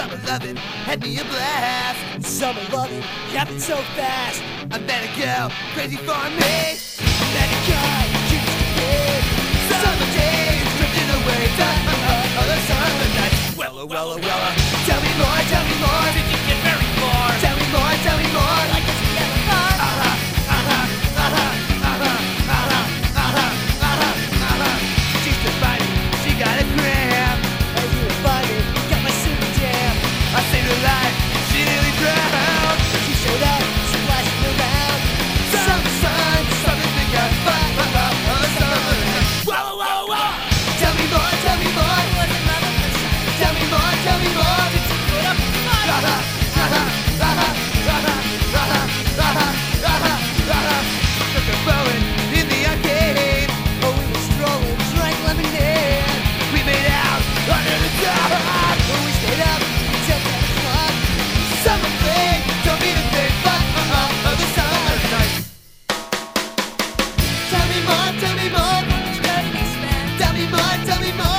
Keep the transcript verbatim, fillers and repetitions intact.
Summer loving had me a blast. Summer loving happened so fast. I met a girl crazy for me. I met a guy who used to be. Summer days drifting away, time of other summer nights. Wella, wella, wella. Tell me more, tell me more. Did you get very far? Tell me more, tell me more. Like this we ever thought. Uh-huh, uh-huh, uh-huh, uh-huh, uh-huh, uh-huh, uh-huh, uh-huh. She's divided, she got a cramp. And you invited, got my super jam. I saved her life, she nearly drowned. She showed up, splashing around. Summer sun, something to get fun about other summer nights. Whoa, whoa, whoa! Tell me more, tell me more. What's another person? Tell me more, tell me more. Did you put up a fight? Uh-huh, uh-huh, uh-huh, uh-huh, uh-huh, uh-huh, uh-huh, uh-huh. Took a blowing in the arcade. Oh, we were strolling, drank lemonade. We made out under the dark. Oh, we stayed up until ten o'clock. Summer fling, don't mean a thing, but uh-huh, other summer nights. Tell me more, tell me more. Tell me more, Tell me more, tell me more.